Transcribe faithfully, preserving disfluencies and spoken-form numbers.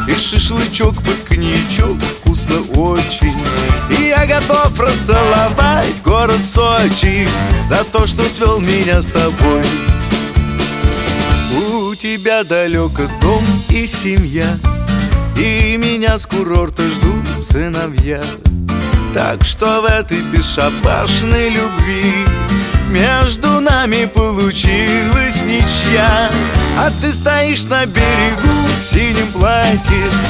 и шашлычок под коньячок вкусно очень. И я готов расцеловать город Сочи за то, что свел меня с тобой. У тебя далеко дом и семья, и меня с курорта ждут сыновья. Так что в этой бесшабашной любви между нами получилась ничья. А ты стоишь на берегу в синем платье